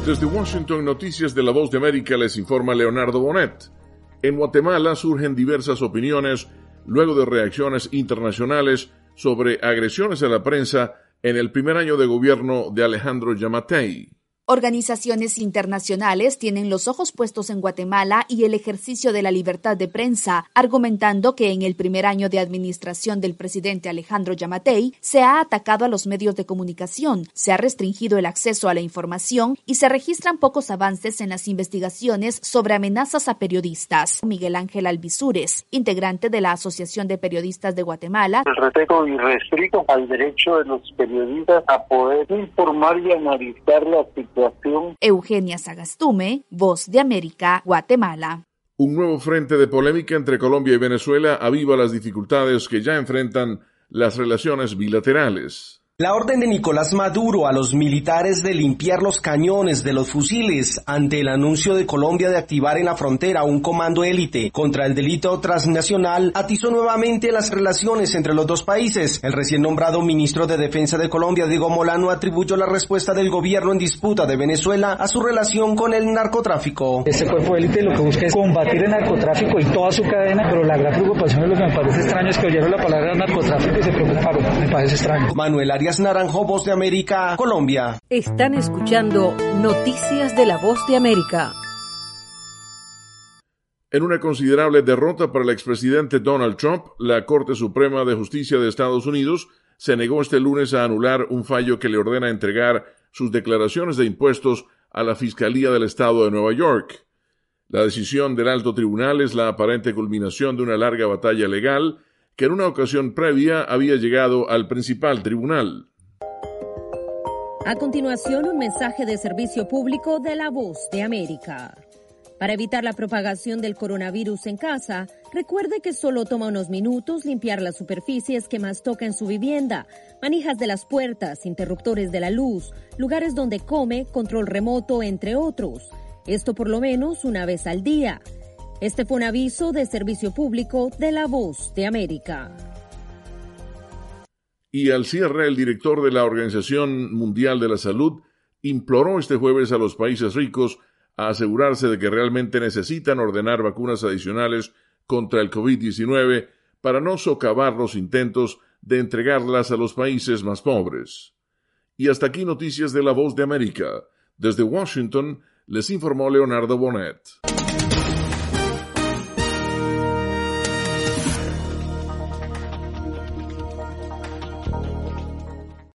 Desde Washington, Noticias de la Voz de América, les informa Leonardo Bonet. En Guatemala surgen diversas opiniones luego de reacciones internacionales sobre agresiones a la prensa en el primer año de gobierno de Alejandro Yamatei. Organizaciones internacionales tienen los ojos puestos en Guatemala y el ejercicio de la libertad de prensa, argumentando que en el primer año de administración del presidente Alejandro Yamatei se ha atacado a los medios de comunicación, se ha restringido el acceso a la información y se registran pocos avances en las investigaciones sobre amenazas a periodistas. Miguel Ángel Alvisures, integrante de la Asociación de Periodistas de Guatemala. El respeto irrestricto al derecho de los periodistas a poder informar y analizar la situación. Eugenia Sagastume, Voz de América, Guatemala. Un nuevo frente de polémica entre Colombia y Venezuela aviva las dificultades que ya enfrentan las relaciones bilaterales. La orden de Nicolás Maduro a los militares de limpiar los cañones de los fusiles ante el anuncio de Colombia de activar en la frontera un comando élite contra el delito transnacional atizó nuevamente las relaciones entre los dos países. El recién nombrado ministro de Defensa de Colombia, Diego Molano, atribuyó la respuesta del gobierno en disputa de Venezuela a su relación con el narcotráfico. Este cuerpo élite lo que busca es combatir el narcotráfico y toda su cadena, pero la gran preocupación, lo que me parece extraño es que oyeron la palabra narcotráfico y se preocuparon. Me parece extraño. Manuel Arias Naranjo, Voz de América, Colombia. Están escuchando Noticias de la Voz de América. En una considerable derrota para el expresidente Donald Trump, la Corte Suprema de Justicia de Estados Unidos se negó este lunes a anular un fallo que le ordena entregar sus declaraciones de impuestos a la Fiscalía del Estado de Nueva York. La decisión del alto tribunal es la aparente culminación de una larga batalla legal que en una ocasión previa había llegado al principal tribunal. A continuación, un mensaje de servicio público de la Voz de América. Para evitar la propagación del coronavirus en casa, recuerde que solo toma unos minutos limpiar las superficies que más toca en su vivienda, manijas de las puertas, interruptores de la luz, lugares donde come, control remoto, entre otros. Esto por lo menos una vez al día. Este fue un aviso de servicio público de la Voz de América. Y al cierre, el director de la Organización Mundial de la Salud imploró este jueves a los países ricos a asegurarse de que realmente necesitan ordenar vacunas adicionales contra el COVID-19 para no socavar los intentos de entregarlas a los países más pobres. Y hasta aquí Noticias de la Voz de América. Desde Washington, les informó Leonardo Bonet.